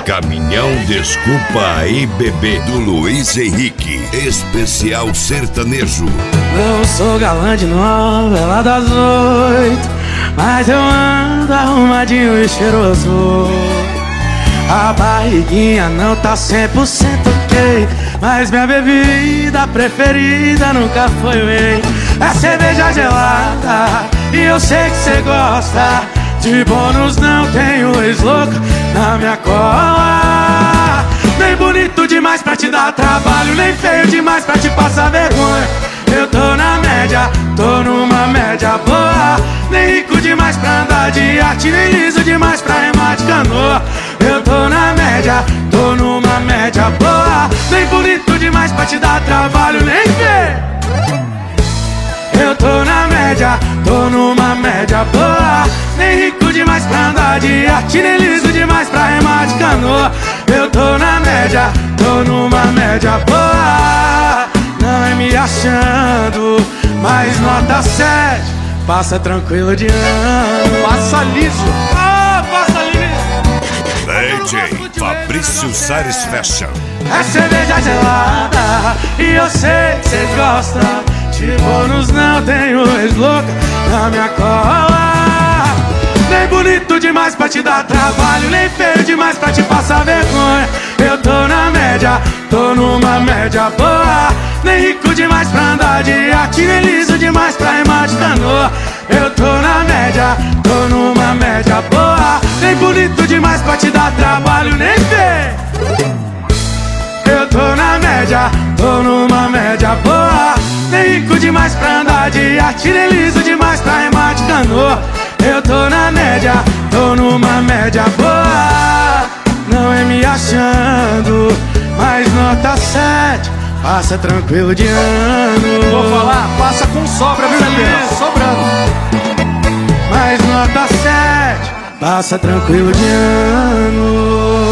Caminhão Desculpa Aí Bebê, do Luiz Henrique, especial sertanejo. Não sou galã de novela das 8, mas eu ando arrumadinho e cheiroso. A barriguinha não tá 100% ok, mas minha bebida preferida nunca foi whey. É cerveja gelada e eu sei que cê gosta. De bônus não tenho ex-louco na minha cola. Nem bonito demais pra te dar trabalho, nem feio demais pra te passar vergonha. Eu tô na média, tô numa média boa. Nem rico demais pra andar de arte, nem liso demais pra remar de canoa. Eu tô na média, tô numa média boa. Nem bonito demais pra te dar trabalho, nem feio. Eu tô na média, tô numa média boa. Nem rico demais pra andar de arte, nem liso demais pra remar de canoa. Eu tô na média, tô numa média boa. Não é me achando, mas nota 7. Passa tranquilo de ano. Passa liso. Ah, passa liso. DJ Fabrício Sares Fashion. É cerveja gelada e eu sei que cês gostam. De bônus não tenho ex-louca na minha cola. Nem bonito demais pra te dar trabalho, nem feio demais pra te passar vergonha. Eu tô na média, tô numa média boa. Nem rico demais pra andar de arte, nem liso demais pra remar de canoa. Eu tô na média, tô numa média boa. Nem bonito demais pra te dar trabalho, nem feio. Eu tô na média, tô numa média boa. Nem rico demais pra andar de arte, nem liso demais pra remar de canoa. Eu tô na média, tô numa média boa. Não é me achando, mas nota 7. Passa tranquilo de ano. Vou falar, passa com sobra, viu, bebê? Sobrando. Mas nota 7. Passa tranquilo de ano.